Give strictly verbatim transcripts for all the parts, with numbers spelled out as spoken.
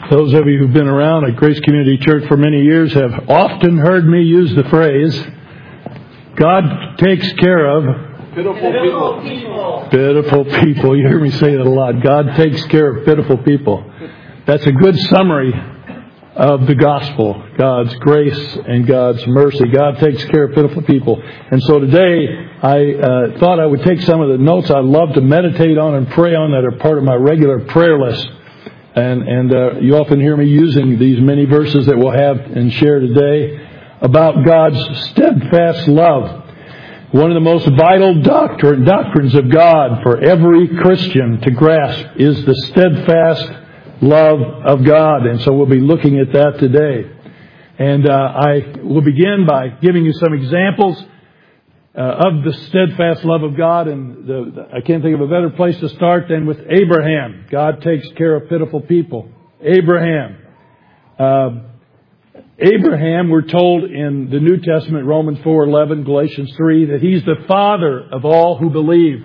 Those of you who've been around at Grace Community Church for many years have often heard me use the phrase, God takes care of pitiful people. Pitiful people. You hear me say that a lot. God takes care of pitiful people. That's a good summary of the gospel. God's grace and God's mercy. God takes care of pitiful people. And so today, I uh, thought I would take some of the notes I love to meditate on and pray on that are part of my regular prayer list. And, and uh, you often hear me using these many verses that we'll have and share today about God's steadfast love. One of the most vital doctrine, doctrines of God for every Christian to grasp is the steadfast love of God. And so we'll be looking at that today. And uh, I will begin by giving you some examples uh, of the steadfast love of God. And the, the, I can't think of a better place to start than with Abraham. God takes care of pitiful people. Abraham. Uh, Abraham, we're told in the New Testament, Romans four eleven, Galatians three, that he's the father of all who believe.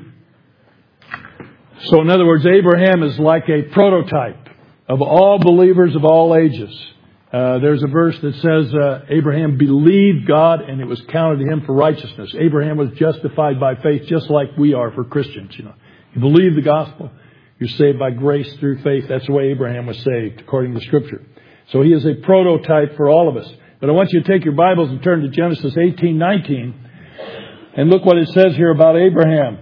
So in other words, Abraham is like a prototype of all believers of all ages. Uh, there's a verse that says, uh, Abraham believed God and it was counted to him for righteousness. Abraham was justified by faith just like we are for Christians. You know, you believe the gospel, you're saved by grace through faith. That's the way Abraham was saved, according to Scripture. So he is a prototype for all of us. But I want you to take your Bibles and turn to Genesis eighteen nineteen and look what it says here about Abraham.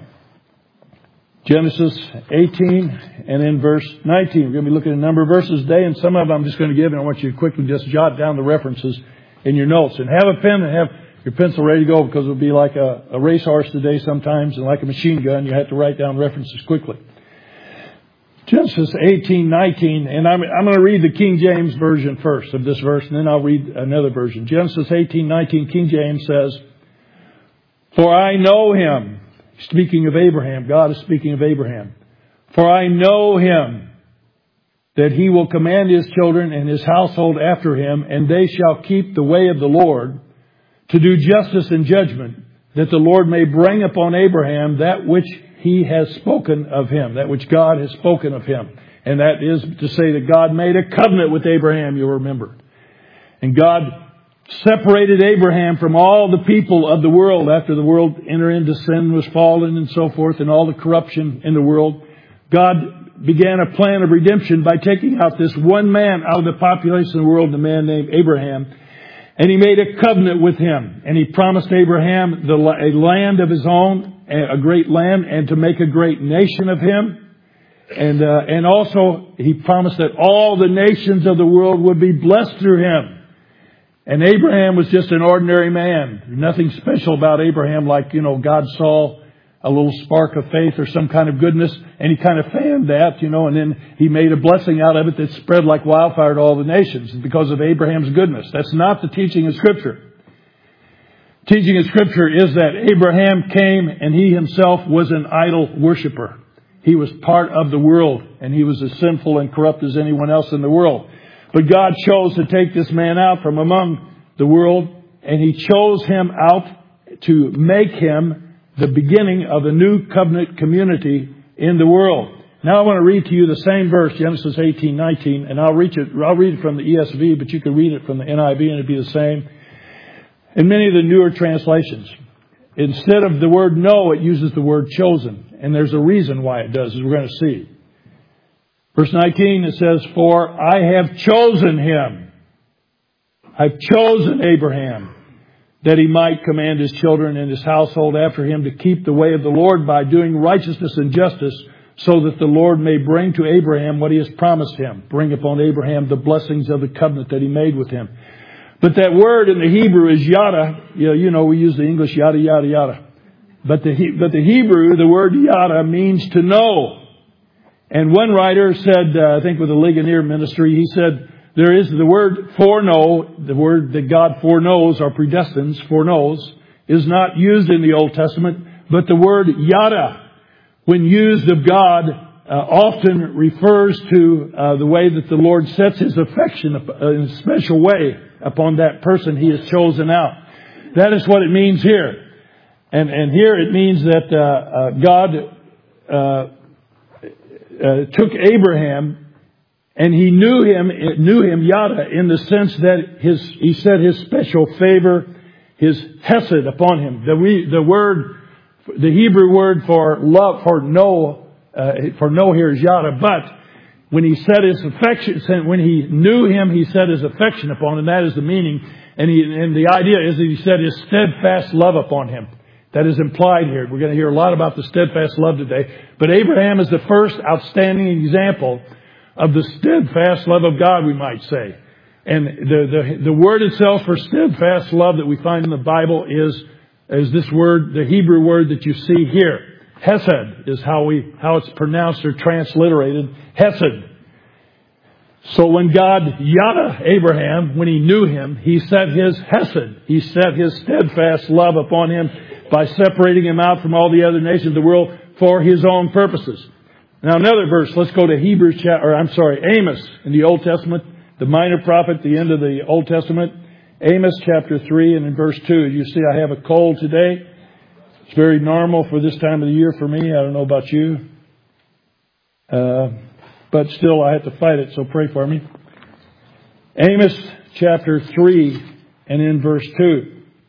Genesis eighteen and in verse nineteen. We're going to be looking at a number of verses today, and some of them I'm just going to give, and I want you to quickly just jot down the references in your notes. And have a pen and have your pencil ready to go, because it'll be like a, a racehorse today sometimes, and like a machine gun, you have to write down references quickly. Genesis eighteen nineteen, and I'm, I'm going to read the King James Version first of this verse, and then I'll read another version. Genesis eighteen nineteen, King James says, "For I know him," speaking of Abraham, God is speaking of Abraham, "for I know him, that he will command his children and his household after him, and they shall keep the way of the Lord, to do justice and judgment, that the Lord may bring upon Abraham that which he has spoken of him," that which God has spoken of him. And that is to say that God made a covenant with Abraham, you'll remember. And God separated Abraham from all the people of the world after the world entered into sin, was fallen and so forth, and all the corruption in the world. God began a plan of redemption by taking out this one man out of the population of the world, a man named Abraham. And he made a covenant with him. And he promised Abraham the, a land of his own, a great land, and to make a great nation of him. And uh, and also he promised that all the nations of the world would be blessed through him. And Abraham was just an ordinary man. Nothing special about Abraham, like, you know, God saw a little spark of faith or some kind of goodness, and he kind of fanned that, you know, and then he made a blessing out of it that spread like wildfire to all the nations because of Abraham's goodness. That's not the teaching of Scripture. Teaching of Scripture is that Abraham came and he himself was an idol worshiper. He was part of the world, and he was as sinful and corrupt as anyone else in the world. But God chose to take this man out from among the world, and he chose him out to make him the beginning of a new covenant community in the world. Now I want to read to you the same verse, Genesis eighteen nineteen, and I'll read it, I'll read it from the E S V, but you can read it from the N I V and it'd be the same. In many of the newer translations, instead of the word know, it uses the word chosen. And there's a reason why it does, as we're going to see. Verse nineteen, it says, "For I have chosen him." I've chosen Abraham, that he might command his children and his household after him to keep the way of the Lord by doing righteousness and justice, so that the Lord may bring to Abraham what he has promised him. Bring upon Abraham the blessings of the covenant that he made with him. But that word in the Hebrew is yada. You know, you know we use the English yada, yada, yada. But the, but the Hebrew, the word yada, means to know. And one writer said, uh, I think with the Ligonier ministry, he said, there is the word foreknow, the word that God foreknows or predestines, foreknows, is not used in the Old Testament, but the word yada, when used of God, uh, often refers to uh, the way that the Lord sets his affection in a special way upon that person he has chosen out. That is what it means here. And, and here it means that uh, uh, God uh, uh, took Abraham And he knew him, knew him, yada, in the sense that his, he said his special favor, his hesed upon him. The, we, the word, the Hebrew word for love, for no, uh, for no here is yada, but when he set his affection, when he knew him, he set his affection upon him. That is the meaning. And, he, and the idea is that he set his steadfast love upon him. That is implied here. We're going to hear a lot about the steadfast love today. But Abraham is the first outstanding example of the steadfast love of God, we might say. And the, the, the word itself for steadfast love that we find in the Bible is, is this word, the Hebrew word that you see here. Hesed is how we, how it's pronounced or transliterated. Hesed. So when God yada Abraham, when he knew him, he set his hesed, he set his steadfast love upon him by separating him out from all the other nations of the world for his own purposes. Now another verse, let's go to Hebrews, or I'm sorry, Amos in the Old Testament, the minor prophet, the end of the Old Testament. Amos chapter three and in verse two. You see I have a cold today. It's very normal for this time of the year for me. I don't know about you. Uh, but still I have to fight it, so pray for me. Amos chapter three and in verse two.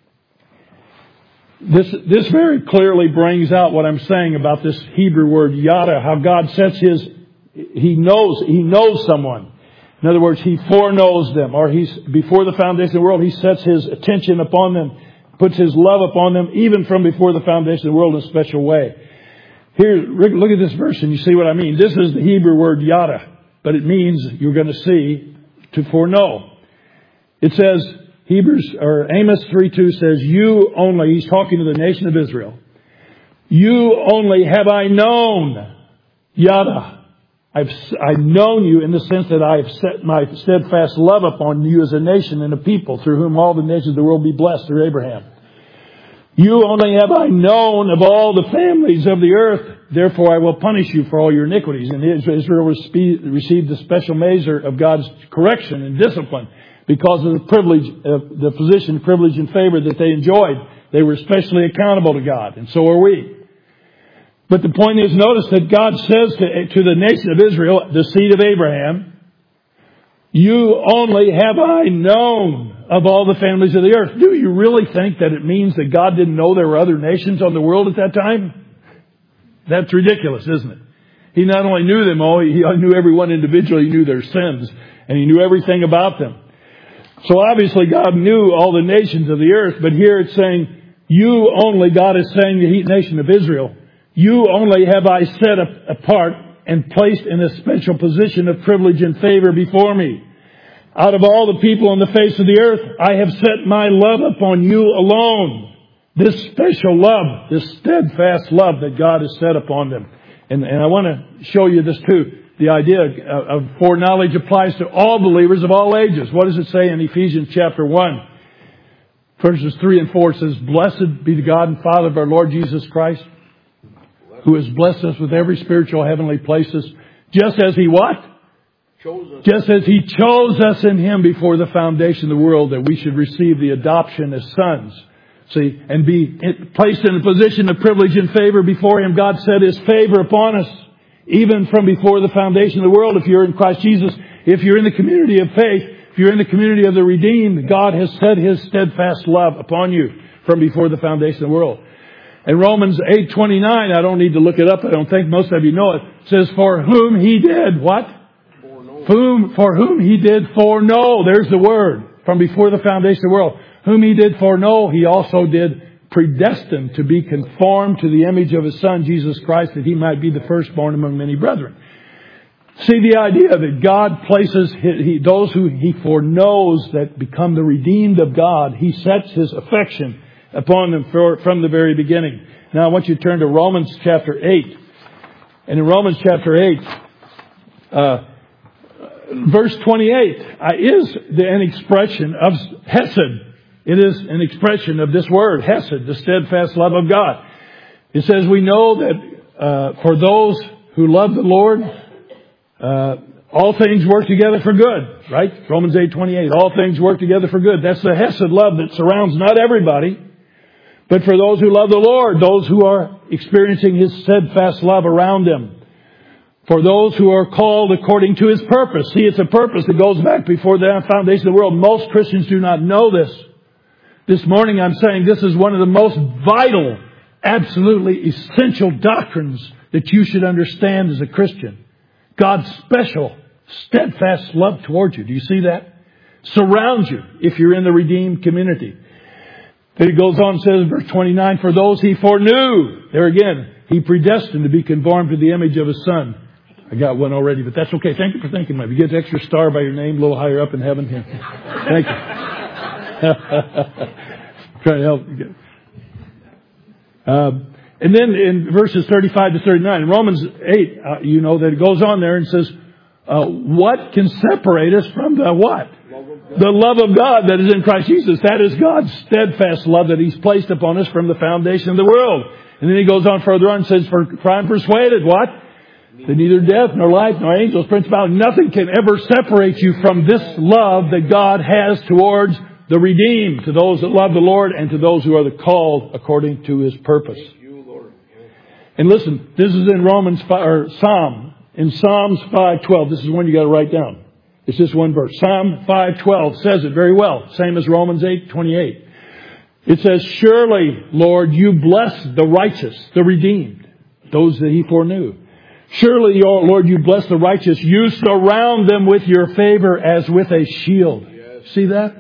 This, this very clearly brings out what I'm saying about this Hebrew word yada, how God sets his, he knows, he knows someone. In other words, he foreknows them, or he's, before the foundation of the world, he sets his attention upon them, puts his love upon them, even from before the foundation of the world in a special way. Here, Rick, look at this verse and you see what I mean. This is the Hebrew word yada, but it means, you're going to see, to foreknow. It says, Hebrews, or Amos three two says, you only, he's talking to the nation of Israel, you only have I known, yada. I've, I've known you in the sense that I have set my steadfast love upon you as a nation and a people through whom all the nations of the world be blessed through Abraham. You only have I known of all the families of the earth, therefore I will punish you for all your iniquities. And Israel received the special measure of God's correction and discipline because of the privilege, uh, the position, privilege, and favor that they enjoyed. They were especially accountable to God, and so are we. But the point is, notice that God says to, to the nation of Israel, the seed of Abraham, you only have I known of all the families of the earth. Do you really think that it means that God didn't know there were other nations on the world at that time? That's ridiculous, isn't it? He not only knew them all, he knew everyone individually, he knew their sins, and he knew everything about them. So obviously God knew all the nations of the earth, but here it's saying, you only, God is saying to the nation of Israel, you only have I set apart and placed in a special position of privilege and favor before me. Out of all the people on the face of the earth, I have set my love upon you alone. This special love, this steadfast love that God has set upon them. And, and I want to show you this too. The idea of foreknowledge applies to all believers of all ages. What does it say in Ephesians chapter one? Verses three and four says, blessed be the God and Father of our Lord Jesus Christ, who has blessed us with every spiritual heavenly places, just as He what? Chose us. Just as He chose us in Him before the foundation of the world, that we should receive the adoption as sons. See, and be placed in a position of privilege and favor before Him. God set His favor upon us, even from before the foundation of the world. If you're in Christ Jesus, if you're in the community of faith, if you're in the community of the redeemed, God has set His steadfast love upon you from before the foundation of the world. In Romans eight twenty-nine, I don't need to look it up, I don't think most of you know it, it says, for whom He did, what? For whom, for whom He did foreknow, there's the word, from before the foundation of the world. Whom He did foreknow, He also did predestine to be conformed to the image of His Son, Jesus Christ, that He might be the firstborn among many brethren. See the idea that God places he, those who He foreknows that become the redeemed of God, He sets His affection upon them for, from the very beginning. Now I want you to turn to Romans chapter eight. And in Romans chapter eight, uh, verse twenty-eight uh, is the, an expression of Hesed. It is an expression of this word, Hesed, the steadfast love of God. It says, we know that uh, for those who love the Lord, uh, all things work together for good, right? Romans eight twenty-eight, all things work together for good. That's the Hesed love that surrounds not everybody, but for those who love the Lord, those who are experiencing His steadfast love around them. For those who are called according to His purpose. See, it's a purpose that goes back before the foundation of the world. Most Christians do not know this. This morning I'm saying this is one of the most vital, absolutely essential doctrines that you should understand as a Christian. God's special, steadfast love towards you. Do you see that? Surrounds you if you're in the redeemed community. Then it goes on and says in verse twenty-nine, for those He foreknew, there again, He predestined to be conformed to the image of His Son. I got one already, but that's okay. Thank you for thinking of me. You get an extra star by your name a little higher up in heaven here. Thank you. Trying to help you. Um, and then in verses thirty-five to thirty-nine, in Romans eight, uh, you know that it goes on there and says, uh, what can separate us from the what? The love of God that is in Christ Jesus. That is God's steadfast love that He's placed upon us from the foundation of the world. And then He goes on further on and says, for I am persuaded, what? That neither death, nor life, nor angels, principalities, nothing can ever separate you from this love that God has towards the redeemed, to those that love the Lord and to those who are the called according to His purpose. And listen, this is in Romans five, or Psalm, in Psalms five twelve. This is one you got to write down. It's just one verse. Psalm five twelve says it very well. Same as Romans eight twenty-eight. It says, surely, Lord, you bless the righteous, the redeemed, those that He foreknew. Surely, Lord, you bless the righteous. You surround them with your favor as with a shield. Yes. See that?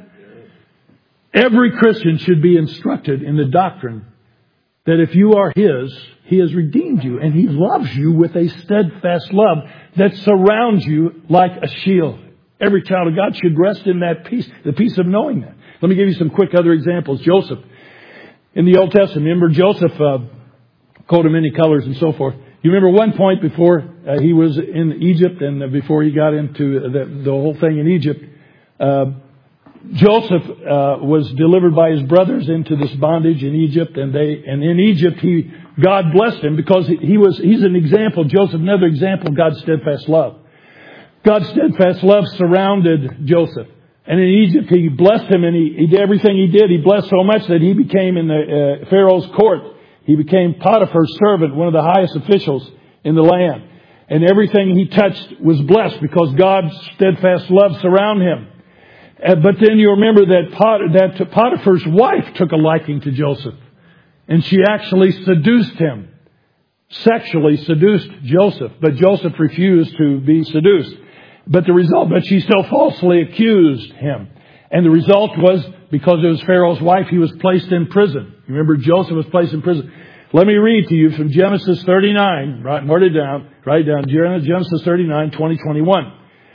Yes. Every Christian should be instructed in the doctrine that if you are His, He has redeemed you and He loves you with a steadfast love that surrounds you like a shield. Every child of God should rest in that peace, the peace of knowing that. Let me give you some quick other examples. Joseph, in the Old Testament, remember Joseph, uh, coat of many colors and so forth. You remember one point before uh, he was in Egypt and uh, before he got into the, the whole thing in Egypt, uh, Joseph uh, was delivered by his brothers into this bondage in Egypt, and they and in Egypt he God blessed him because he, he was he's an example. Joseph, another example of God's steadfast love. God's steadfast love surrounded Joseph, and in Egypt he blessed him, and he, he did everything he did. He blessed so much that he became in the uh, Pharaoh's court. He became Potiphar's servant, one of the highest officials in the land. And everything he touched was blessed because God's steadfast love surrounded him. Uh, but then you remember that, Pot, that Potiphar's wife took a liking to Joseph. And she actually seduced him. Sexually seduced Joseph. But Joseph refused to be seduced. But the result, but she still falsely accused him. And the result was, because it was Pharaoh's wife, he was placed in prison. You remember Joseph was placed in prison. Let me read to you from Genesis thirty-nine. Write, write it down. Write it down. Genesis thirty-nine, twenty, twenty-one.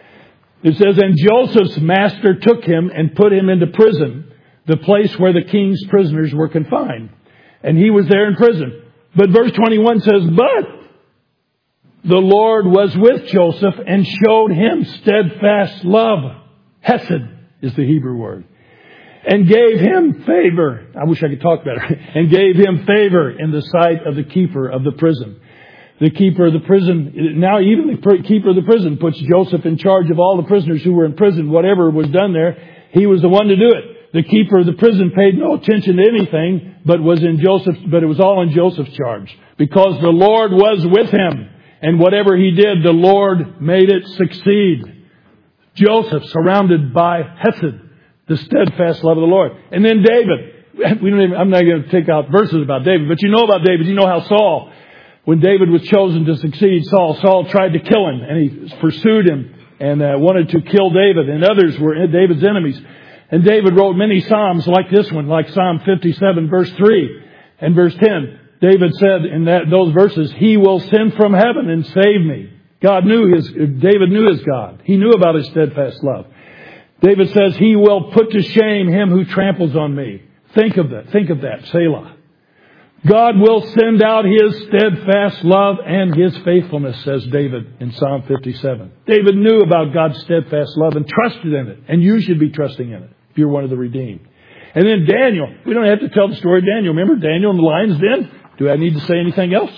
It says, and Joseph's master took him and put him into prison, the place where the king's prisoners were confined. And he was there in prison. But verse twenty-one says, but the Lord was with Joseph and showed him steadfast love. Hesed is the Hebrew word. And gave him favor. I wish I could talk better. And gave him favor in the sight of the keeper of the prison. The keeper of the prison, now even the keeper of the prison puts Joseph in charge of all the prisoners who were in prison. Whatever was done there, he was the one to do it. The keeper of the prison paid no attention to anything, but was in Joseph's, but it was all in Joseph's charge. Because the Lord was with him. And whatever he did, the Lord made it succeed. Joseph surrounded by Hesed, the steadfast love of the Lord. And then David. We don't even, I'm not going to take out verses about David, but you know about David. You know how Saul, when David was chosen to succeed Saul, Saul tried to kill him, and he pursued him and uh, wanted to kill David, and others were David's enemies. And David wrote many psalms like this one, like Psalm fifty-seven, verse three and verse ten. David said in that those verses, He will send from heaven and save me. God knew his, David knew his God. He knew about his steadfast love. David says, He will put to shame him who tramples on me. Think of that. Think of that. Selah. God will send out His steadfast love and His faithfulness, says David in Psalm fifty-seven. David knew about God's steadfast love and trusted in it. And you should be trusting in it if you're one of the redeemed. And then Daniel. We don't have to tell the story of Daniel. Remember Daniel in the lion's den? Do I need to say anything else?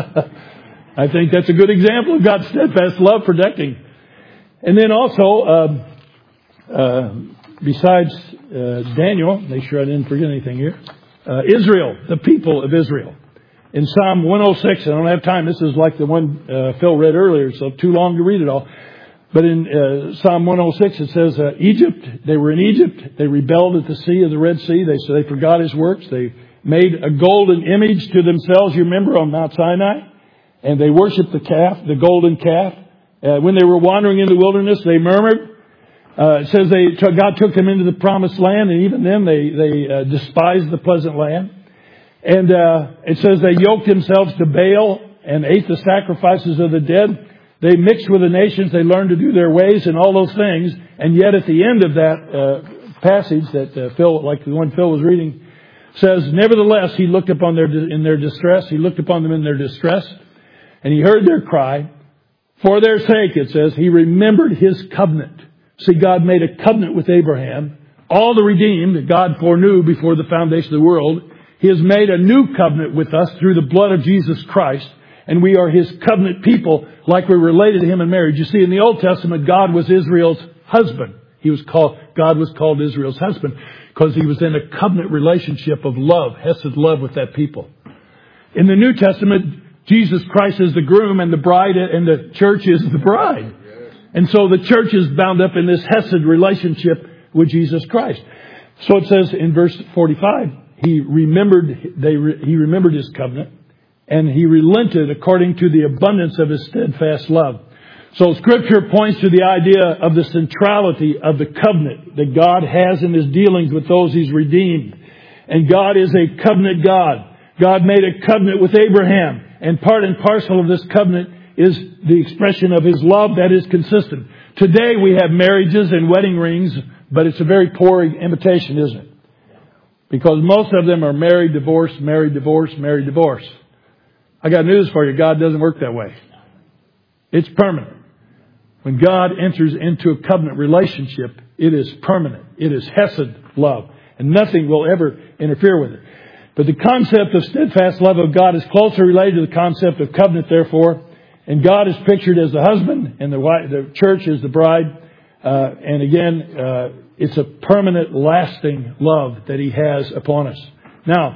I think that's a good example of God's steadfast love protecting. And then also, uh, uh, besides uh, Daniel, make sure I didn't forget anything here, uh, Israel, the people of Israel. In Psalm one oh six, I don't have time. This is like the one uh, Phil read earlier, so too long to read it all. But in uh, Psalm one oh six, it says, uh, Egypt, they were in Egypt. They rebelled at the sea of the Red Sea. They so they forgot His works. They made a golden image to themselves, you remember, on Mount Sinai. And they worshiped the calf, the golden calf. Uh, when they were wandering in the wilderness, they murmured. Uh, it says they God took them into the promised land, and even then they, they uh, despised the pleasant land. And uh, it says they yoked themselves to Baal and ate the sacrifices of the dead. They mixed with the nations. They learned to do their ways and all those things. And yet at the end of that uh, passage that uh, Phil, like the one Phil was reading, says, nevertheless, He looked upon their in their distress. He looked upon them in their distress, and He heard their cry. For their sake, it says, He remembered His covenant. See, God made a covenant with Abraham. All the redeemed that God foreknew before the foundation of the world. He has made a new covenant with us through the blood of Jesus Christ. And we are His covenant people, like we're related to Him in marriage. You see, in the Old Testament, God was Israel's husband. He was called, God was called Israel's husband because He was in a covenant relationship of love, hesed love with that people. In the New Testament, Jesus Christ is the groom and the bride, and the church is the bride. And so the church is bound up in this hesed relationship with Jesus Christ. So it says in verse forty-five, He remembered, they, He remembered His covenant. And He relented according to the abundance of His steadfast love. So Scripture points to the idea of the centrality of the covenant that God has in His dealings with those He's redeemed. And God is a covenant God. God made a covenant with Abraham. And part and parcel of this covenant is the expression of His love that is consistent. Today we have marriages and wedding rings, but it's a very poor imitation, isn't it? Because most of them are married, divorced, married, divorced, married, divorced. I got news for you. God doesn't work that way. It's permanent. When God enters into a covenant relationship, it is permanent. It is hesed love. And nothing will ever interfere with it. But the concept of steadfast love of God is closely related to the concept of covenant, therefore. And God is pictured as the husband, and the, the church is the bride. Uh, and again, uh, it's a permanent, lasting love that He has upon us. Now,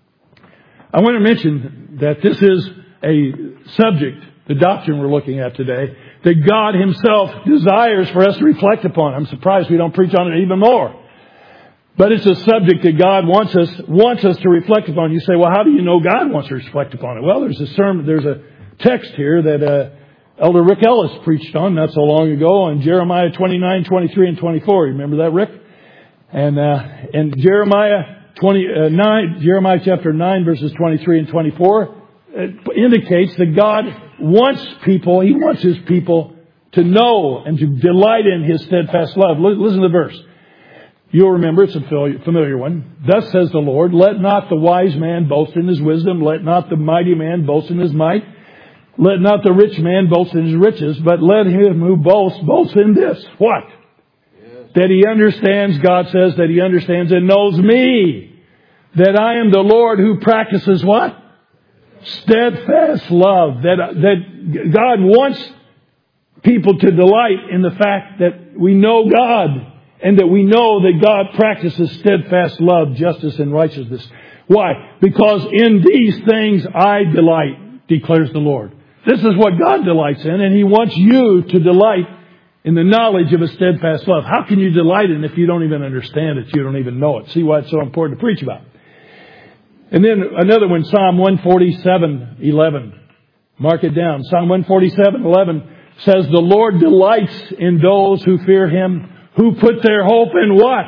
I want to mention that this is a subject, the doctrine we're looking at today, that God Himself desires for us to reflect upon. I'm surprised we don't preach on it even more. But it's a subject that God wants us wants us to reflect upon. You say, well, how do you know God wants to reflect upon it? Well, there's a sermon, there's a text here that uh, Elder Rick Ellis preached on not so long ago on Jeremiah twenty-nine, twenty-three, and twenty-four. You remember that, Rick? And uh, in Jeremiah twenty-nine, Jeremiah chapter nine, verses twenty-three and twenty-four, it indicates that God wants people, He wants His people to know and to delight in His steadfast love. Listen to the verse. You'll remember, it's a familiar one. Thus says the Lord, let not the wise man boast in his wisdom, let not the mighty man boast in his might, let not the rich man boast in his riches, but let him who boasts boast in this. What? Yes. That he understands, God says, that he understands and knows me, that I am the Lord who practices what? Steadfast love. That, that God wants people to delight in the fact that we know God. And that we know that God practices steadfast love, justice, and righteousness. Why? Because in these things I delight, declares the Lord. This is what God delights in, and He wants you to delight in the knowledge of a steadfast love. How can you delight in it if you don't even understand it, you don't even know it? See why it's so important to preach about. And then another one, Psalm one forty-seven, eleven. Mark it down. Psalm one forty-seven, eleven says, the Lord delights in those who fear Him, who put their hope in what?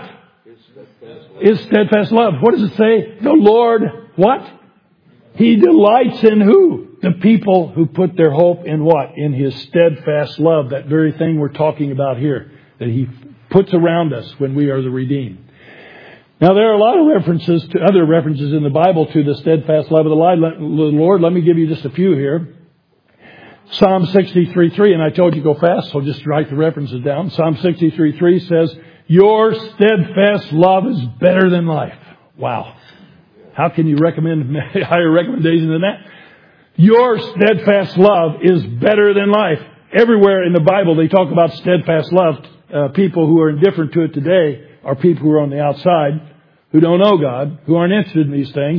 His steadfast love. What does it say? The Lord, what? He delights in who? The people who put their hope in what? In His steadfast love. That very thing we're talking about here. That He puts around us when we are the redeemed. Now there are a lot of references to other references in the Bible to the steadfast love of the Lord. Let me give you just a few here. Psalm sixty-three three, and I told you go fast, so just write the references down. Psalm sixty-three three says, your steadfast love is better than life. Wow. How can you recommend a higher recommendation than that? Your steadfast love is better than life. Everywhere in the Bible they talk about steadfast love. Uh, people who are indifferent to it today are people who are on the outside, who don't know God, who aren't interested in these things.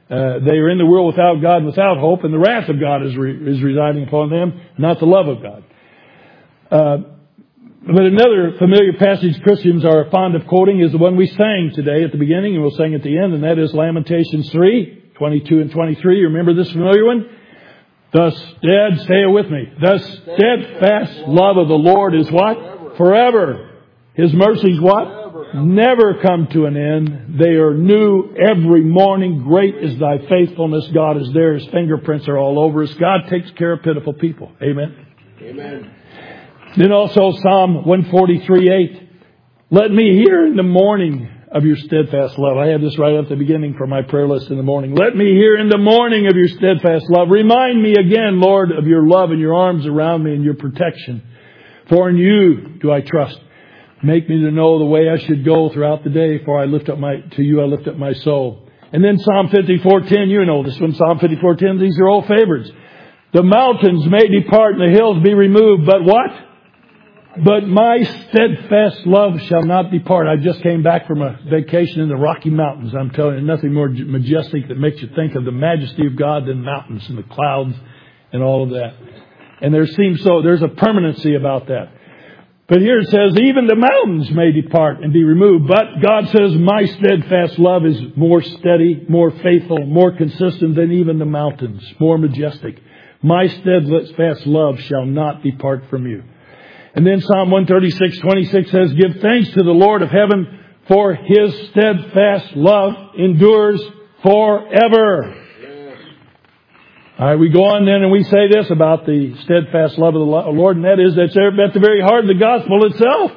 Uh, they are in the world without God and without hope, and the wrath of God is, re- is residing upon them, not the love of God. Uh, but another familiar passage Christians are fond of quoting is the one we sang today at the beginning, and we'll sing at the end, and that is Lamentations three, twenty-two and twenty-three. You remember this familiar one? The stead, say it with me. The steadfast love of the Lord is what? Forever. His mercies what? Never come to an end. They are new every morning. Great is thy faithfulness. God is there. His fingerprints are all over us. God takes care of pitiful people. Amen. Amen. Then also Psalm one forty-three, eight. Let me hear in the morning of your steadfast love. I had this right at the beginning for my prayer list in the morning. Let me hear in the morning of your steadfast love. Remind me again, Lord, of your love and your arms around me and your protection. For in you do I trust. Make me to know the way I should go throughout the day. For I lift up my, to you I lift up my soul. And then Psalm fifty-four ten, you know this one, Psalm fifty-four ten, these are all favorites. The mountains may depart and the hills be removed, but what? But my steadfast love shall not depart. I just came back from a vacation in the Rocky Mountains. I'm telling you, nothing more majestic that makes you think of the majesty of God than mountains and the clouds and all of that. And there seems so, there's a permanency about that. But here it says, even the mountains may depart and be removed. But God says, my steadfast love is more steady, more faithful, more consistent than even the mountains, more majestic. My steadfast love shall not depart from you. And then Psalm one thirty-six, twenty-six says, give thanks to the Lord of heaven, for his steadfast love endures forever. Yes. All right, we go on then and we say this about the steadfast love of the Lord, and that is that's at the very heart of the gospel itself.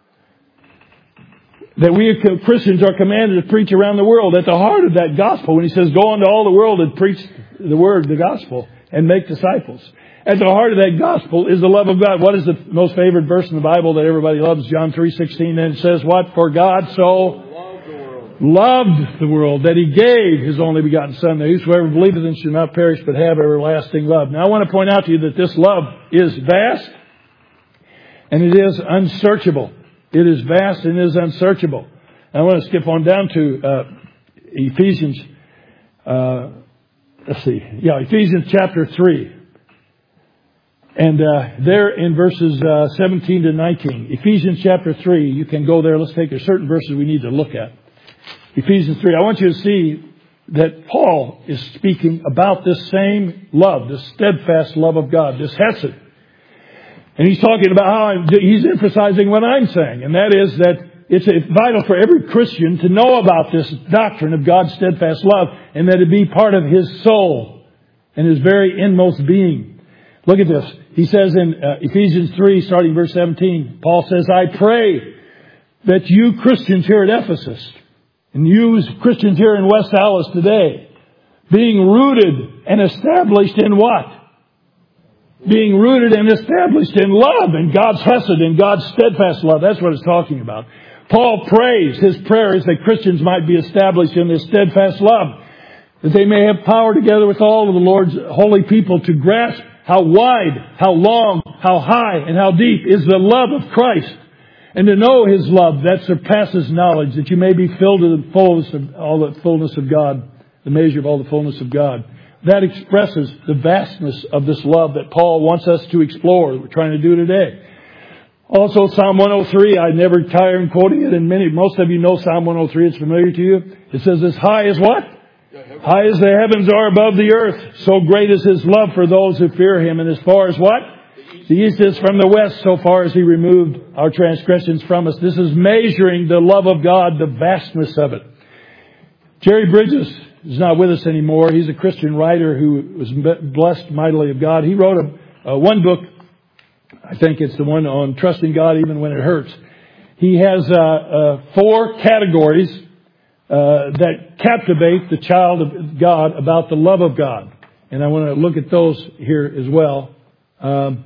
That we Christians are commanded to preach around the world. At the heart of that gospel, when he says, go into all the world and preach the word, the gospel, and make disciples. At the heart of that gospel is the love of God. What is the most favorite verse in the Bible that everybody loves? John three sixteen. And it says what? For God so loved the world, loved the world that he gave his only begotten Son, that whosoever believeth in him shall not perish but have everlasting love. Now I want to point out to you that this love is vast and it is unsearchable. It is vast and it is unsearchable. And I want to skip on down to uh, Ephesians. Uh, let's see. Yeah, Ephesians chapter three. And uh, there in verses uh, seventeen to nineteen, Ephesians chapter three, you can go there. Let's take a certain verses we need to look at. Ephesians three. I want you to see that Paul is speaking about this same love, this steadfast love of God, this hesed. And he's talking about how I'm, he's emphasizing what I'm saying, and that is that it's vital for every Christian to know about this doctrine of God's steadfast love, and that it be part of his soul and his very inmost being. Look at this. He says in uh, Ephesians three, starting verse seventeen, Paul says, I pray that you Christians here at Ephesus, and you Christians here in West Allis today, being rooted and established in what? Being rooted and established in love, and God's hesed, and God's steadfast love. That's what it's talking about. Paul prays, his prayer is that Christians might be established in this steadfast love, that they may have power together with all of the Lord's holy people to grasp how wide, how long, how high, and how deep is the love of Christ. And to know his love that surpasses knowledge, that you may be filled to the fullness of all the fullness of God, the measure of all the fullness of God. That expresses the vastness of this love that Paul wants us to explore. We're trying to do today. Also, Psalm one oh three, I never tire in quoting it, and many, most of you know Psalm one oh three. It's familiar to you. It says, as high as what? High as the heavens are above the earth, so great is his love for those who fear him. And as far as what? The east is from the west, so far as he removed our transgressions from us. This is measuring the love of God, the vastness of it. Jerry Bridges is not with us anymore. He's a Christian writer who was blessed mightily of God. He wrote a, a one book, I think it's the one on trusting God even when it hurts. He has uh, uh, four categories Uh, that captivate the child of God about the love of God. And I want to look at those here as well. Um,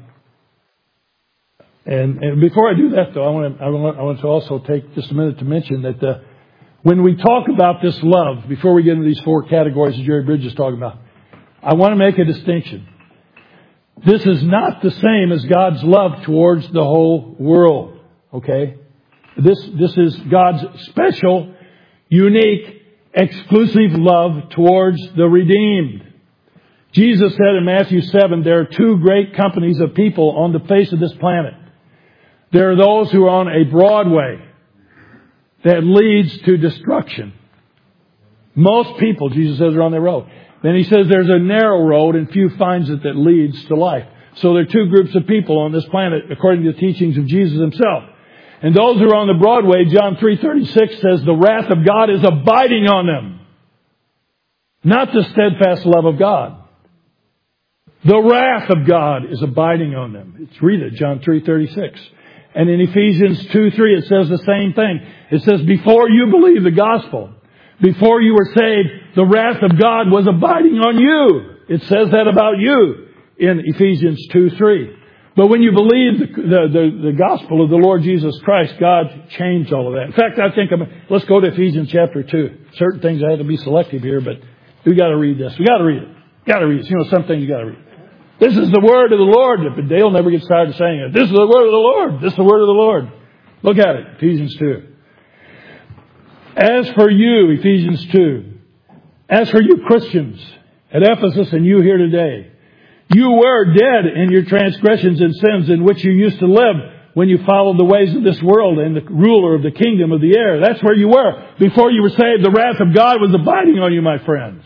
and, and before I do that, though, I want to, I want, I want to also take just a minute to mention that uh, when we talk about this love, before we get into these four categories that Jerry Bridges is talking about, I want to make a distinction. This is not the same as God's love towards the whole world. Okay? This, this is God's special, unique, exclusive love towards the redeemed. Jesus said in Matthew seven, there are two great companies of people on the face of this planet. There are those who are on a broad way that leads to destruction. Most people, Jesus says, are on their road. Then he says there's a narrow road and few finds it that leads to life. So there are two groups of people on this planet according to the teachings of Jesus himself. And those who are on the broad way, John three thirty-six says the wrath of God is abiding on them. Not the steadfast love of God. The wrath of God is abiding on them. It's, read it, John three thirty-six. And in Ephesians two three it says the same thing. It says before you believe the gospel, before you were saved, the wrath of God was abiding on you. It says that about you in Ephesians two three. But when you believe the, the, the, the gospel of the Lord Jesus Christ, God changed all of that. In fact, I think, I'm, let's go to Ephesians chapter two. Certain things I had to be selective here, but we got to read this. We got to read it. Got to read it. You know, some things you got to read. This is the word of the Lord. Dale never gets tired of saying it. This is the word of the Lord. This is the word of the Lord. Look at it. Ephesians two. As for you, Ephesians two, as for you Christians at Ephesus and you here today, you were dead in your transgressions and sins in which you used to live when you followed the ways of this world and the ruler of the kingdom of the air. That's where you were. Before you were saved, the wrath of God was abiding on you, my friends.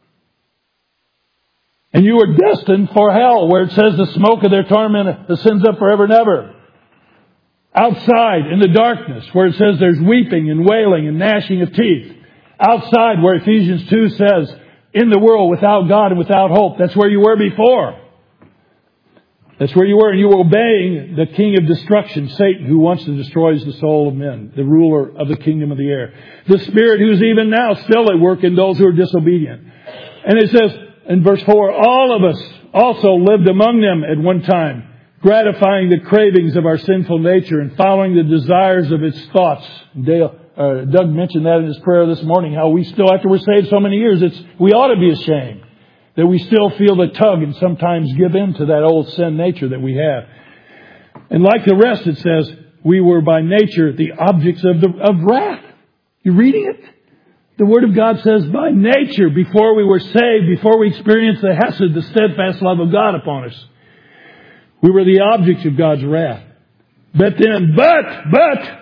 And you were destined for hell, where it says the smoke of their torment ascends up forever and ever. Outside, in the darkness, where it says there's weeping and wailing and gnashing of teeth. Outside, where Ephesians two says, in the world without God and without hope. That's where you were before. That's where you were. And you were obeying the king of destruction, Satan, who wants to destroy the soul of men, the ruler of the kingdom of the air. The spirit who's even now still at work in those who are disobedient. And it says in verse four, all of us also lived among them at one time, gratifying the cravings of our sinful nature and following the desires of its thoughts. Dale, uh, Doug mentioned that in his prayer this morning, how we still, after we're saved so many years, it's we ought to be ashamed that we still feel the tug and sometimes give in to that old sin nature that we have. And like the rest, it says, we were by nature the objects of the of wrath. You reading it? The Word of God says by nature, before we were saved, before we experienced the hesed, the steadfast love of God upon us, we were the objects of God's wrath. But then, but, but,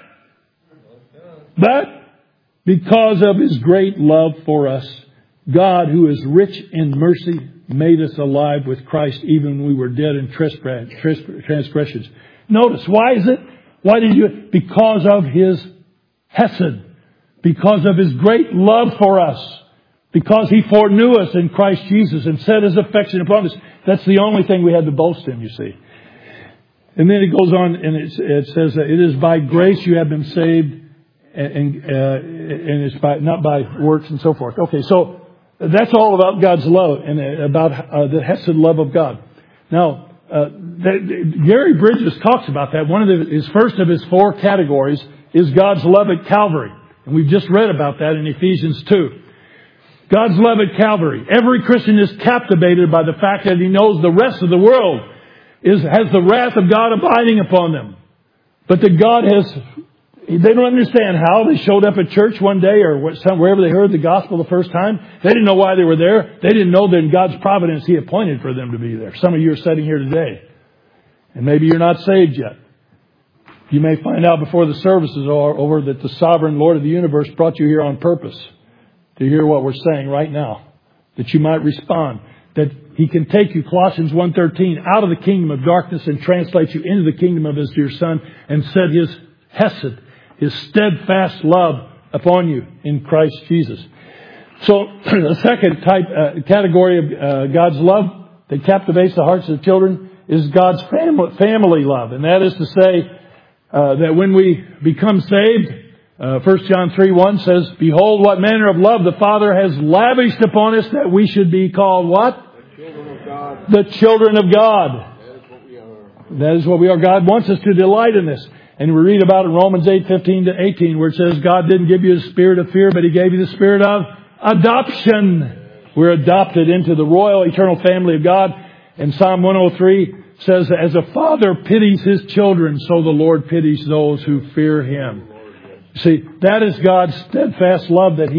but, because of His great love for us, God, who is rich in mercy, made us alive with Christ even when we were dead in transgressions. Notice, why is it? Why did you? Because of His hesed. Because of His great love for us. Because He foreknew us in Christ Jesus and set His affection upon us. That's the only thing we had to boast in, you see. And then it goes on and it, it says that it is by grace you have been saved and, uh, and it's by, not by works and so forth. Okay, so that's all about God's love and about uh, the hesed love of God. Now, uh, that, Gary Bridges talks about that. One of the, his first of his four categories is God's love at Calvary. And we've just read about that in Ephesians two. God's love at Calvary. Every Christian is captivated by the fact that he knows the rest of the world is has the wrath of God abiding upon them. But that God has, they don't understand how they showed up at church one day or wherever they heard the gospel the first time. They didn't know why they were there. They didn't know that in God's providence He appointed for them to be there. Some of you are sitting here today. And maybe you're not saved yet. You may find out before the services are over that the sovereign Lord of the universe brought you here on purpose to hear what we're saying right now. That you might respond. That He can take you, Colossians one thirteen, out of the kingdom of darkness and translate you into the kingdom of His dear Son and set His hesed, His steadfast love upon you in Christ Jesus. So the second type, uh, category of uh, God's love that captivates the hearts of the children is God's family, family love. And that is to say uh, that when we become saved, uh, First John three one says, behold what manner of love the Father has lavished upon us that we should be called what? The children of God. The children of God. That is what we are. That is what we are. God wants us to delight in this. And we read about it in Romans eight fifteen to eighteen where it says God didn't give you the spirit of fear, but He gave you the spirit of adoption. We're adopted into the royal eternal family of God. And Psalm one oh three says, as a father pities his children, so the Lord pities those who fear Him. See, that is God's steadfast love that He has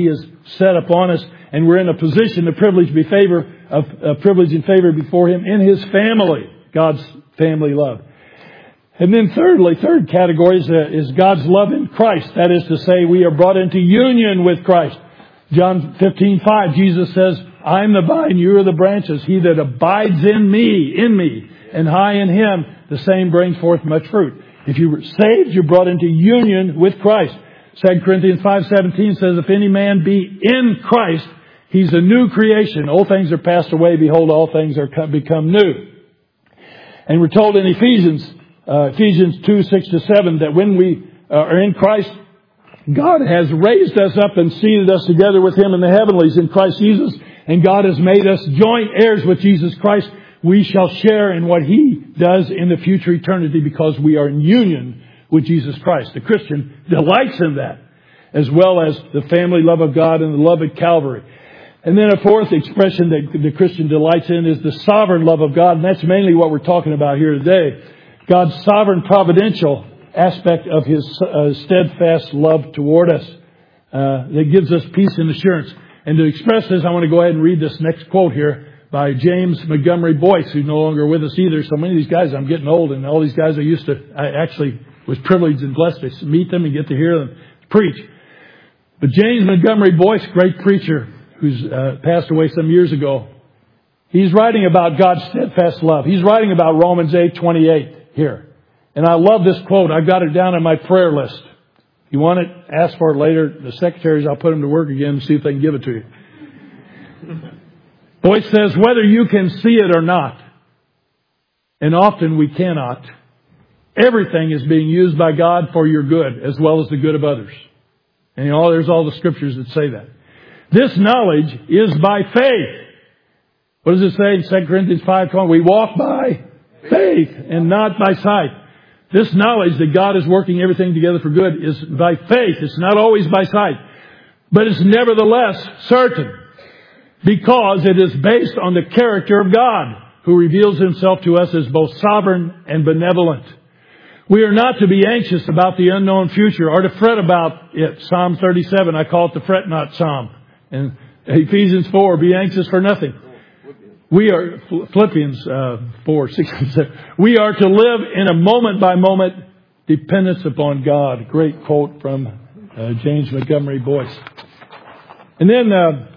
set upon us, and we're in a position, a privilege, be favor of a privilege and favor before Him in His family, God's family love. And then thirdly, third category is, uh, is God's love in Christ. That is to say, we are brought into union with Christ. John fifteen five, Jesus says, I am the vine, you are the branches. He that abides in me, in me, and I in Him, the same brings forth much fruit. If you were saved, you're brought into union with Christ. Second Corinthians five seventeen says, if any man be in Christ, he's a new creation. Old things are passed away. Behold, all things are become new. And we're told in Ephesians, uh, Ephesians two, six to seven, that when we uh, are in Christ, God has raised us up and seated us together with Him in the heavenlies in Christ Jesus. And God has made us joint heirs with Jesus Christ. We shall share in what He does in the future eternity because we are in union with Jesus Christ. The Christian delights in that, as well as the family love of God and the love at Calvary. And then a fourth expression that the Christian delights in is the sovereign love of God. And that's mainly what we're talking about here today. God's sovereign providential aspect of His uh, steadfast love toward us uh, that gives us peace and assurance. And to express this, I want to go ahead and read this next quote here by James Montgomery Boyce, who's no longer with us either. So many of these guys, I'm getting old, and all these guys I used to, I actually was privileged and blessed to meet them and get to hear them preach. But James Montgomery Boyce, great preacher, who's uh, passed away some years ago, he's writing about God's steadfast love. He's writing about Romans eight twenty-eight here. And I love this quote. I've got it down on my prayer list. If you want it, ask for it later. The secretaries, I'll put them to work again and see if they can give it to you. Boyce says, whether you can see it or not, and often we cannot, everything is being used by God for your good as well as the good of others. And you know, there's all the scriptures that say that. This knowledge is by faith. What does it say in Second Corinthians five twenty? We walk by faith and not by sight. This knowledge that God is working everything together for good is by faith. It's not always by sight. But it's nevertheless certain. Because it is based on the character of God, who reveals Himself to us as both sovereign and benevolent. We are not to be anxious about the unknown future or to fret about it. Psalm thirty-seven, I call it the fret not psalm. And Ephesians four, be anxious for nothing. We are, Philippians uh, four, six, and seven. We are to live in a moment by moment dependence upon God. Great quote from uh, James Montgomery Boyce. And then uh,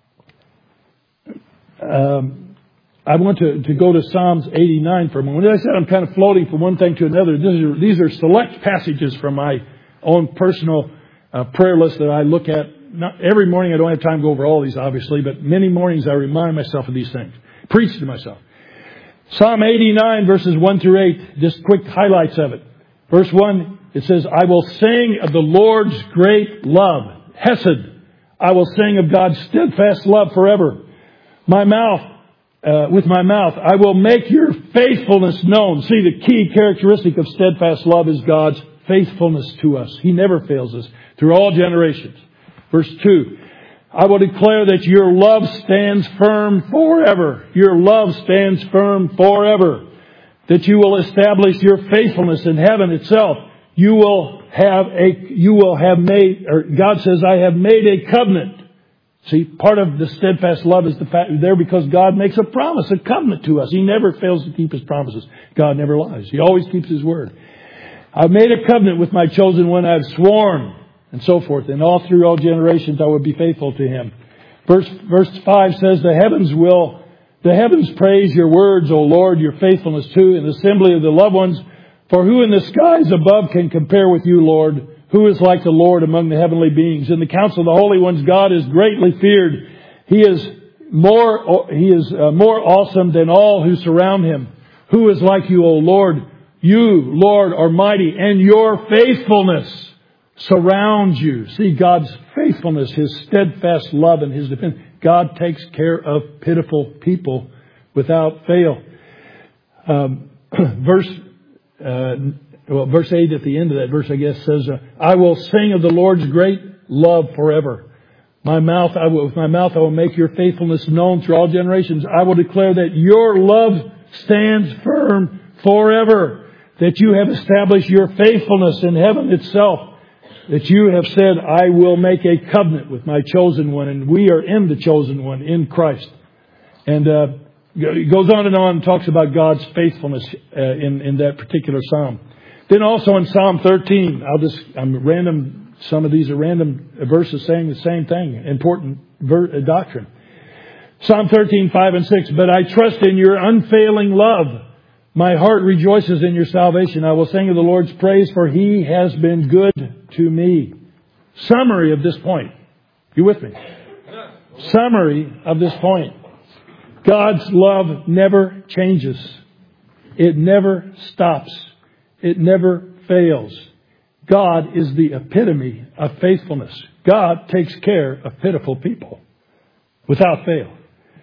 um, I want to, to go to Psalms eighty-nine for a moment. As I said, I'm kind of floating from one thing to another. These are, these are select passages from my own personal uh, prayer list that I look at. Not every morning. I don't have time to go over all these, obviously, but many mornings I remind myself of these things. Preach to myself. Psalm eighty-nine, verses one through eight, just quick highlights of it. Verse one, it says, I will sing of the Lord's great love. Hesed. I will sing of God's steadfast love forever. My mouth, uh, with my mouth, I will make your faithfulness known. See, the key characteristic of steadfast love is God's faithfulness to us. He never fails us through all generations. Verse two, I will declare that your love stands firm forever. Your love stands firm forever. That you will establish your faithfulness in heaven itself. You will have a, you will have made, or God says, I have made a covenant. See, part of the steadfast love is the fact there because God makes a promise, a covenant to us. He never fails to keep His promises. God never lies. He always keeps His word. I've made a covenant with my chosen one. I've sworn. And so forth. And all through all generations I will be faithful to Him. Verse, verse five says, the heavens will, the heavens praise your words, O Lord, your faithfulness too, in the assembly of the loved ones. For who in the skies above can compare with you, Lord? Who is like the Lord among the heavenly beings? In the council of the holy ones, God is greatly feared. He is more, he is uh, more awesome than all who surround Him. Who is like you, O Lord? You, Lord, are mighty, and your faithfulness surrounds you. See God's faithfulness, His steadfast love and His defense. God takes care of pitiful people without fail. Um, verse, uh, well, verse eight at the end of that verse, I guess, says, uh, I will sing of the Lord's great love forever. My mouth, I will, with my mouth, I will make your faithfulness known through all generations. I will declare that your love stands firm forever. That you have established your faithfulness in heaven itself. that you have said, I will make a covenant with my chosen one, and we are in the chosen one in Christ. And uh, it goes on and on and talks about God's faithfulness uh, in, in that particular psalm. Then also in Psalm thirteen, I'll just, I'm random, some of these are random verses saying the same thing, important ver- doctrine. Psalm thirteen, five and six, but I trust in your unfailing love. My heart rejoices in your salvation. I will sing of the Lord's praise, for He has been good to me. Summary of this point. You with me? Summary of this point. God's love never changes. It never stops. It never fails. God is the epitome of faithfulness. God takes care of pitiful people without fail.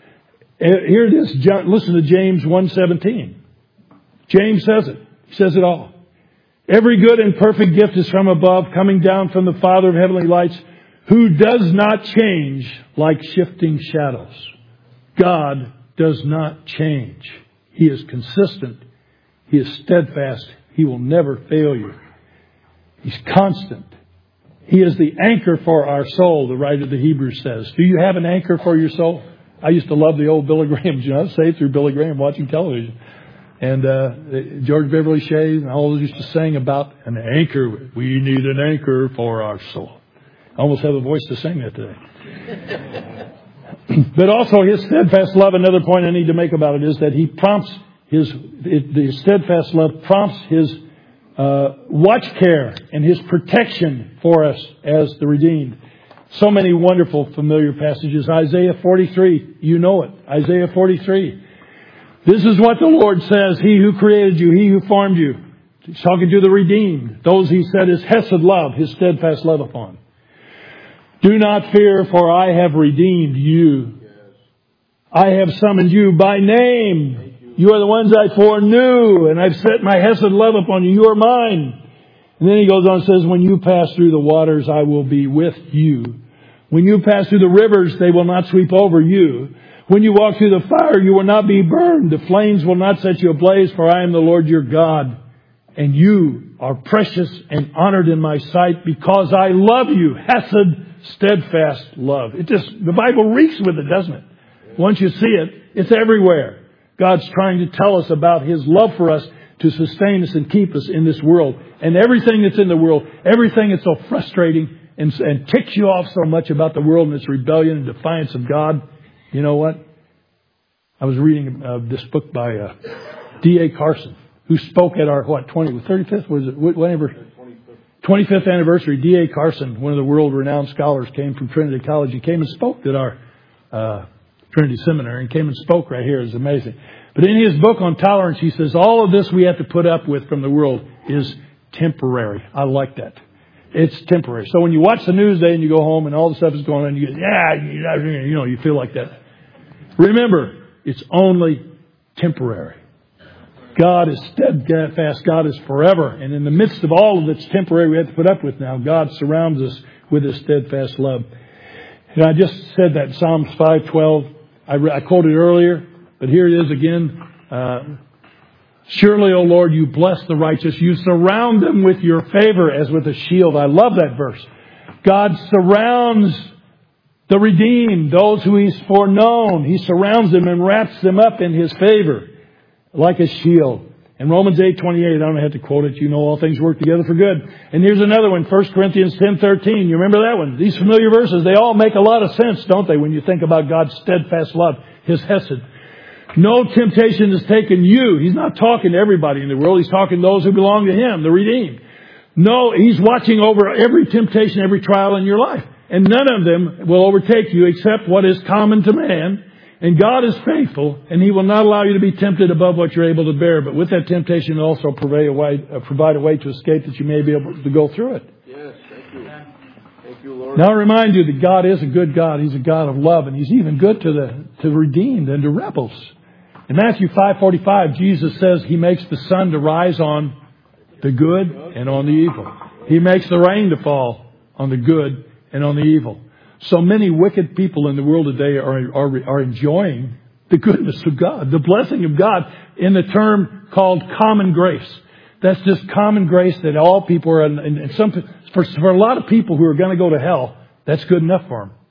Here it is. Listen to James one seventeen. James says it. He says it all. Every good and perfect gift is from above, coming down from the Father of heavenly lights, who does not change like shifting shadows. God does not change. He is consistent. He is steadfast. He will never fail you. He's constant. He is the anchor for our soul, the writer of the Hebrews says. Do you have an anchor for your soul? I used to love the old Billy Graham. You know, I was saved through Billy Graham watching television. And uh, George Beverly Shea and all those used to sing about an anchor. We need an anchor for our soul. I almost have a voice to sing that today. But also His steadfast love, another point I need to make about it is that He prompts His, it, the steadfast love prompts His uh, watch care and His protection for us as the redeemed. So many wonderful familiar passages. Isaiah forty-three, you know it. Isaiah forty-three. This is what the Lord says, He who created you, He who formed you. He's talking to the redeemed. Those He set His hesed love, His steadfast love upon. Do not fear, for I have redeemed you. I have summoned you by name. You are the ones I foreknew, and I've set my hesed love upon you. You are mine. And then He goes on and says, when you pass through the waters, I will be with you. When you pass through the rivers, they will not sweep over you. When you walk through the fire, you will not be burned. The flames will not set you ablaze, for I am the Lord your God. And you are precious and honored in my sight because I love you. Hesed, steadfast love. It just, the Bible reeks with it, doesn't it? Once you see it, it's everywhere. God's trying to tell us about His love for us to sustain us and keep us in this world. And everything that's in the world, everything that's so frustrating and, and ticks you off so much about the world and its rebellion and defiance of God. You know what? I was reading uh, this book by uh, D A Carson, who spoke at our, what, twentieth, thirty-fifth, was it, whatever, twenty-fifth anniversary. D A Carson, one of the world-renowned scholars, came from Trinity College. He came and spoke at our uh, Trinity Seminary and came and spoke right here. It was amazing. But in his book on tolerance, he says, all of this we have to put up with from the world is temporary. I like that. It's temporary. So when you watch the news day and you go home and all the stuff is going on, you go, yeah, you know, you feel like that. Remember, it's only temporary. God is steadfast. God is forever. And in the midst of all of that's temporary we have to put up with now, God surrounds us with His steadfast love. And I just said that Psalms five twelve. I, re- I quoted earlier, but here it is again. Uh, Surely, O Lord, you bless the righteous. You surround them with your favor as with a shield. I love that verse. God surrounds the redeemed, those who He's foreknown. He surrounds them and wraps them up in His favor like a shield. In Romans eight twenty-eight, I don't have to quote it. You know all things work together for good. And here's another one, First Corinthians ten thirteen. You remember that one? These familiar verses, they all make a lot of sense, don't they, when you think about God's steadfast love, His hesed. No temptation has taken you. He's not talking to everybody in the world. He's talking to those who belong to Him, the redeemed. No, He's watching over every temptation, every trial in your life. And none of them will overtake you except what is common to man. And God is faithful, and He will not allow you to be tempted above what you're able to bear. But with that temptation, He'll also provide a way, uh, provide a way to escape that you may be able to go through it. Yes, thank you. Thank you, Lord. Now I remind you that God is a good God. He's a God of love, and He's even good to the to the redeemed and to rebels. In Matthew five forty-five, Jesus says He makes the sun to rise on the good and on the evil. He makes the rain to fall on the good and on the evil. So many wicked people in the world today are, are, are enjoying the goodness of God, the blessing of God in the term called common grace. That's just common grace that all people are, and, and some, for, for a lot of people who are going to go to hell, that's good enough for them.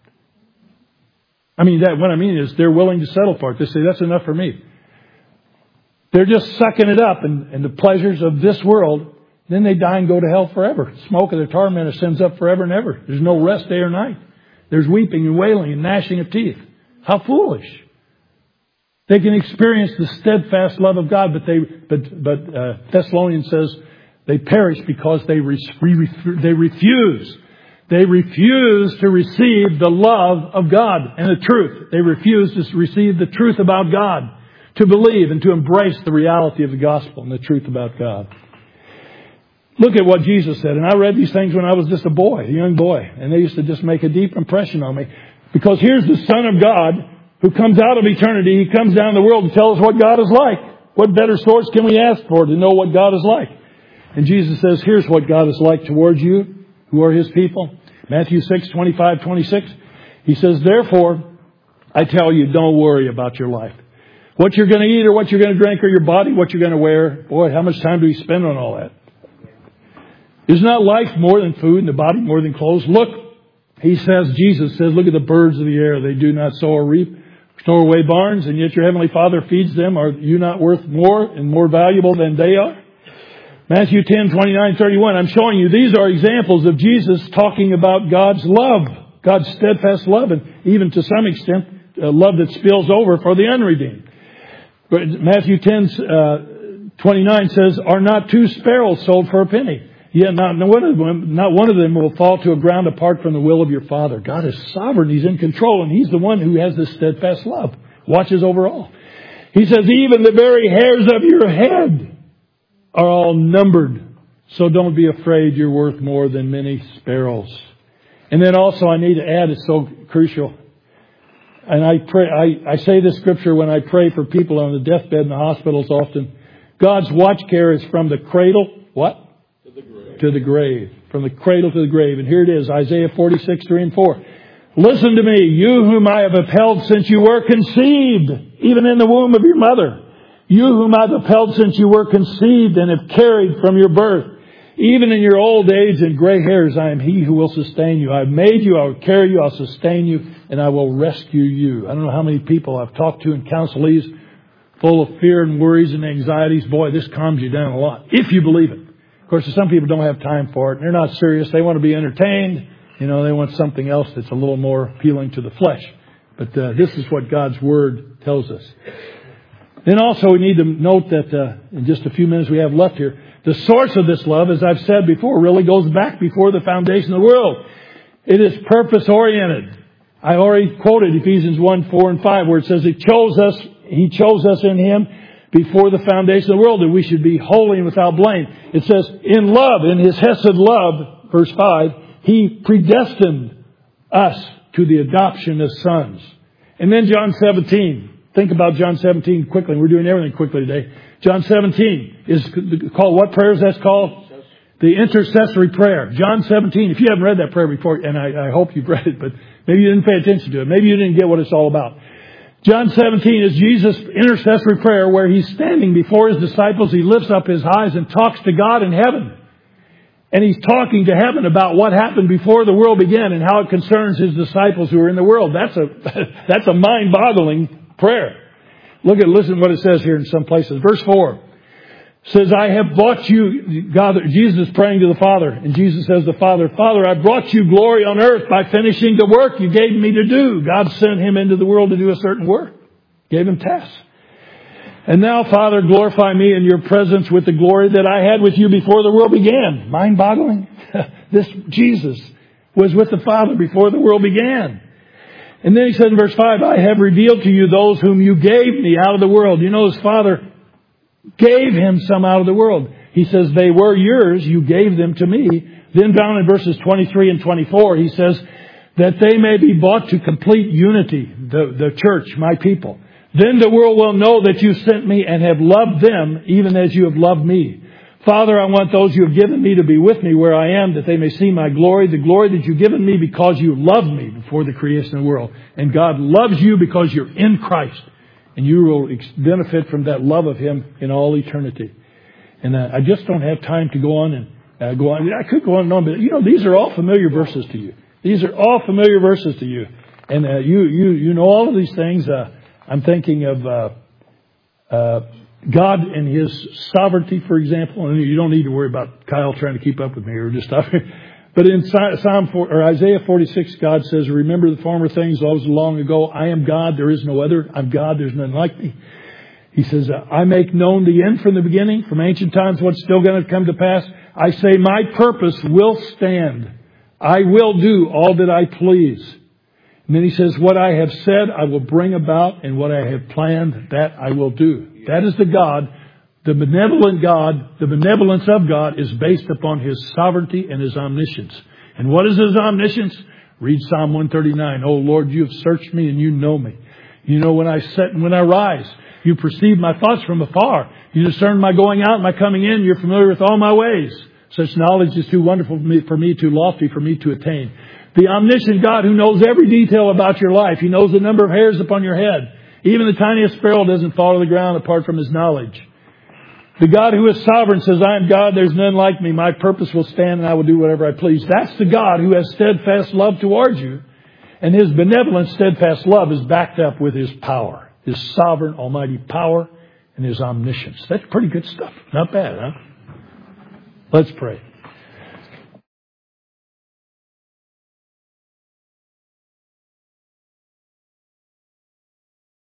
I mean, that what I mean is they're willing to settle for it. They say, that's enough for me. They're just sucking it up and, and the pleasures of this world. Then they die and go to hell forever. Smoke of the torment ascends up forever and ever. There's no rest day or night. There's weeping and wailing and gnashing of teeth. How foolish. They can experience the steadfast love of God, but they, but, but uh, Thessalonians says they perish because they re, re, they refuse. They refuse to receive the love of God and the truth. They refuse to receive the truth about God, to believe and to embrace the reality of the gospel and the truth about God. Look at what Jesus said. And I read these things when I was just a boy, a young boy. And they used to just make a deep impression on me. Because here's the Son of God who comes out of eternity. He comes down the world to tell us what God is like. What better source can we ask for to know what God is like? And Jesus says, here's what God is like towards you who are His people. Matthew six, twenty-five, twenty-six. He says, therefore, I tell you, don't worry about your life. What you're going to eat or what you're going to drink or your body, what you're going to wear. Boy, how much time do we spend on all that? Is not life more than food and the body more than clothes? Look, he says, Jesus says, look at the birds of the air. They do not sow or reap, store away barns, and yet your heavenly Father feeds them. Are you not worth more and more valuable than they are? Matthew ten, twenty-nine, thirty-one. I'm showing you these are examples of Jesus talking about God's love, God's steadfast love, and even to some extent, uh, love that spills over for the unredeemed. But Matthew ten, uh, twenty-nine says, are not two sparrows sold for a penny? Yet not one of them, not one of them will fall to a ground apart from the will of your Father. God is sovereign. He's in control, and He's the one who has this steadfast love. Watches over all. He says, even the very hairs of your head are all numbered. So don't be afraid. You're worth more than many sparrows. And then also I need to add, it's so crucial. And I pray, I, I say this scripture when I pray for people on the deathbed in the hospitals often. God's watch care is from the cradle, what? To the grave. To the grave. From the cradle to the grave. And here it is, Isaiah forty-six, three and four. Listen to me, you whom I have upheld since you were conceived, even in the womb of your mother. You whom I have upheld since you were conceived and have carried from your birth. Even in your old age and gray hairs, I am He who will sustain you. I have made you, I will carry you, I'll sustain you, and I will rescue you. I don't know how many people I've talked to in counselees full of fear and worries and anxieties. Boy, this calms you down a lot, if you believe it. Of course, some people don't have time for it. They're not serious. They want to be entertained. You know, they want something else that's a little more appealing to the flesh. But uh, this is what God's Word tells us. Then also we need to note that uh, in just a few minutes we have left here, the source of this love, as I've said before, really goes back before the foundation of the world. It is purpose-oriented. I already quoted Ephesians one, four, and five, where it says He chose us, He chose us in Him before the foundation of the world, that we should be holy and without blame. It says, in love, in His Hesed love, verse five, He predestined us to the adoption as sons. And then John seventeen. Think about John seventeen quickly. We're doing everything quickly today. John seventeen is called, what prayer is that called? The intercessory prayer. John seventeen. If you haven't read that prayer before, and I, I hope you've read it, but maybe you didn't pay attention to it. Maybe you didn't get what it's all about. John seventeen is Jesus' intercessory prayer where He's standing before His disciples. He lifts up His eyes and talks to God in heaven. And He's talking to heaven about what happened before the world began and how it concerns His disciples who are in the world. That's a, that's a mind-boggling prayer. Look at, listen to what it says here in some places. Verse four says, I have brought you, God, Jesus is praying to the Father. And Jesus says to the Father, Father, I brought you glory on earth by finishing the work you gave me to do. God sent Him into the world to do a certain work. Gave Him tasks. And now, Father, glorify me in your presence with the glory that I had with you before the world began. Mind-boggling. This Jesus was with the Father before the world began. And then He said in verse five, I have revealed to you those whom you gave me out of the world. You know, His Father gave Him some out of the world. He says, they were yours. You gave them to me. Then down in verses twenty-three and twenty-four, He says, that they may be brought to complete unity, the, the church, my people. Then the world will know that you sent me and have loved them even as you have loved me. Father, I want those you have given me to be with me where I am, that they may see my glory, the glory that you've given me because you loved me before the creation of the world. And God loves you because you're in Christ. And you will benefit from that love of Him in all eternity. And uh, I just don't have time to go on and uh, go on. I could go on and on, but you know, these are all familiar verses to you. These are all familiar verses to you. And uh, you, you, you know all of these things. Uh, I'm thinking of uh, uh, God and His sovereignty, for example. And you don't need to worry about Kyle trying to keep up with me or just stuff. But in Psalm four, or Isaiah forty-six, God says, "Remember the former things, those long ago. I am God, there is no other. I'm God, there's none like me." He says, "I make known the end from the beginning, from ancient times, what's still going to come to pass. I say, my purpose will stand. I will do all that I please." And then He says, "What I have said, I will bring about, and what I have planned, that I will do." That is the God. The benevolent God, the benevolence of God is based upon His sovereignty and His omniscience. And what is His omniscience? Read Psalm one thirty-nine. "Oh Lord, you have searched me and you know me. You know when I sit and when I rise. You perceive my thoughts from afar. You discern my going out and my coming in. You're familiar with all my ways. Such knowledge is too wonderful for me, for me, too lofty for me to attain." The omniscient God who knows every detail about your life. He knows the number of hairs upon your head. Even the tiniest sparrow doesn't fall to the ground apart from His knowledge. The God who is sovereign says, "I am God, there's none like me. My purpose will stand and I will do whatever I please." That's the God who has steadfast love towards you. And His benevolent, steadfast love is backed up with His power. His sovereign, almighty power and His omniscience. That's pretty good stuff. Not bad, huh? Let's pray.